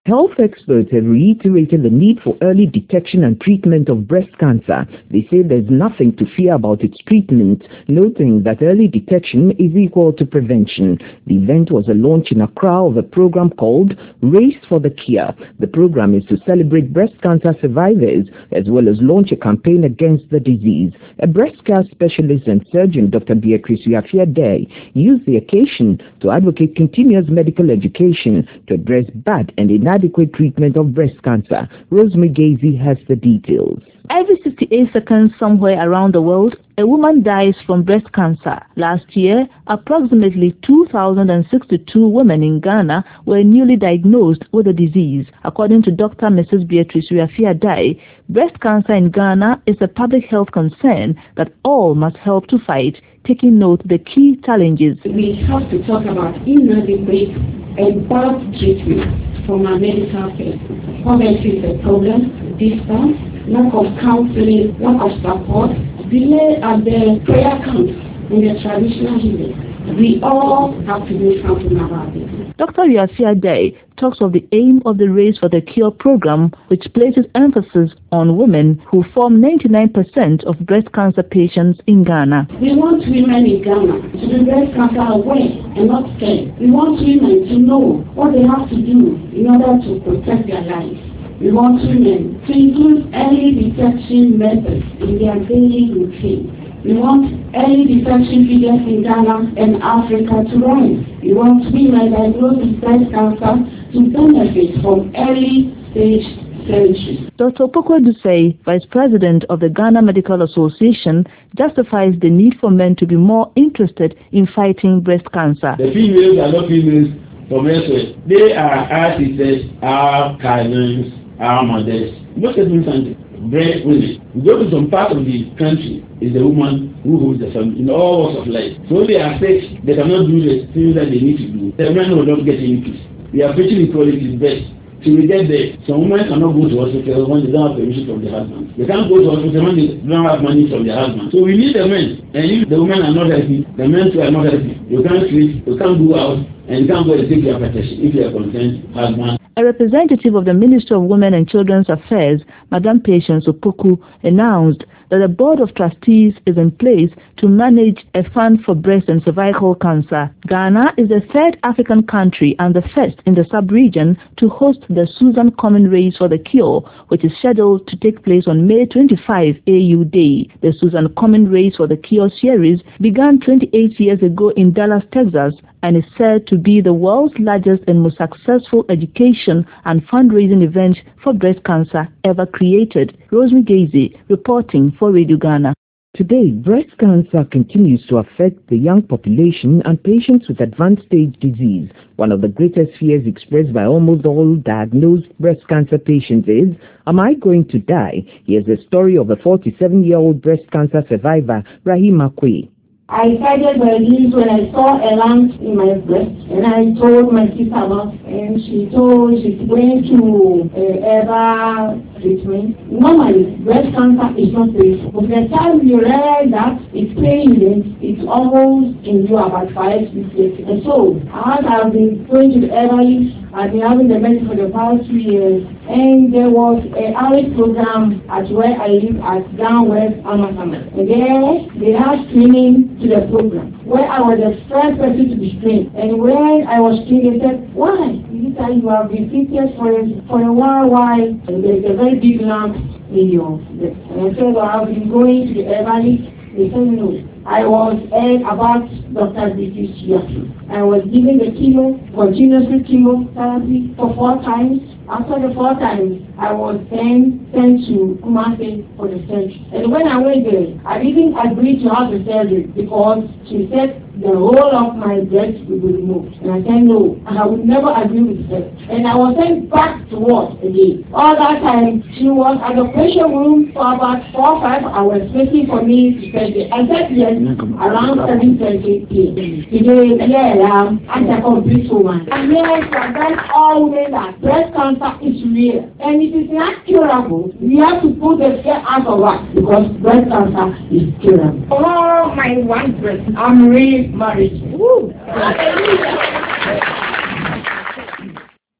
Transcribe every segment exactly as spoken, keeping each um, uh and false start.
Health experts have reiterated the need for early detection and treatment of breast cancer. They say there's nothing to fear about its treatment, noting that early detection is equal to prevention. The event was a launch in Accra of a program called Race for the Cure. The program is to celebrate breast cancer survivors as well as launch a campaign against the disease. A breast care specialist and surgeon, Doctor Beatrice Uafia-Day, used the occasion to advocate continuous medical education to address bad and inadequate treatment of breast cancer. Rosemary Gazy has the details. Every sixty-eight seconds somewhere around the world, a woman dies from breast cancer. Last year, approximately two thousand sixty-two women in Ghana were newly diagnosed with the disease. According to Doctor Missus Beatrice Uafia-Day, breast cancer in Ghana is a public health concern that all must help to fight, taking note of the key challenges. We have to talk about inadequate and bad treatment from our medical care. Poverty is a problem, distance, lack of counseling, lack of support, delay at the prayer camps in the traditional healing. We all have to do something about it. Doctor Uafia-Day talks of the aim of the Race for the Cure program, which places emphasis on women who form ninety-nine percent of breast cancer patients in Ghana. We want women in Ghana to be breast cancer aware and not scared. We want women to know what they have to do in order to protect their lives. We want women to include early detection methods in their daily routine. We want early detection figures in Ghana and Africa to rise. We want women diagnosed with breast cancer to benefit from early stage surgery. Doctor Opoku Dusei, Vice President of the Ghana Medical Association, justifies the need for men to be more interested in fighting breast cancer. The females are not females from elsewhere. They are our sisters, our cousins, our mothers. Most of them are breast women. We go to some part of the country, is the woman who holds the family in all walks of life. So they are sick, they cannot do the things that they need to do. The men will not get any peace. We are preaching equality is best. So we get there. Some women cannot go to hospital when they don't have permission from their husband. They can't go to hospital when they don't have money from their husband. So we need the men. And if the women are not healthy, the men too are not healthy. You can't sleep, you can't go out, and you can't go and take your protection if you are concerned husband. A representative of the Ministry of Women and Children's Affairs, Madam Patience Opoku, announced that the Board of Trustees is in place to manage a fund for breast and cervical cancer. Ghana is the third African country and the first in the sub-region to host the Susan Komen Race for the Cure, which is scheduled to take place on May twenty-fifth, A U Day. The Susan Komen Race for the Cure series began twenty-eight years ago in Dallas, Texas, and is said to be the world's largest and most successful education and fundraising event for breast cancer ever created. Rosemary Gazy, reporting for Radio Ghana. Today, breast cancer continues to affect the young population and patients with advanced stage disease. One of the greatest fears expressed by almost all diagnosed breast cancer patients is, am I going to die? Here's the story of a forty-seven-year-old breast cancer survivor, Rahima Kwe. I started my news when I saw a lump in my breast, and I told my sister about it, and she told she's going to uh, ever treatment. Normally, breast cancer is not painful. But the time you realize that it's painless, it's almost in you about five, six years. And so, as I've been going to the Everly, I've been having the medicine for the past three years, and there was an outreach program at where I live at Down West Amazon. And there, they had training to the program, where I was the first person to be trained. And when I was trained, they said, why? This time you have been fitted for a, for a while, why? And there's a very big lump in your breast. And I said, well, I've been going to the Everly. They said, no. I was heard about Doctor Beatrice Uafia. I was given the chemo, continuously chemotherapy for four times. After the four times, I was then sent to Kumasi for the surgery. And when I went there, I didn't agree to have the surgery because she said the whole of my breast will be removed. And I said no, I would never agree with her. And I was sent back to work again. All that time, she was at the patient room for about four or five hours waiting for me to surgery. I said yes, around seven thirty p m Today, yeah, um, I'm a complete woman. And yes, I've done all women that breast cancer is real. And it is not curable. We have to put the fear out of us because breast cancer is curable. Oh, my one breast, I'm really married. Woo.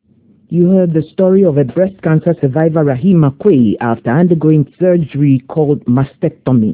You heard the story of a breast cancer survivor, Rahima Quay, after undergoing surgery called mastectomy.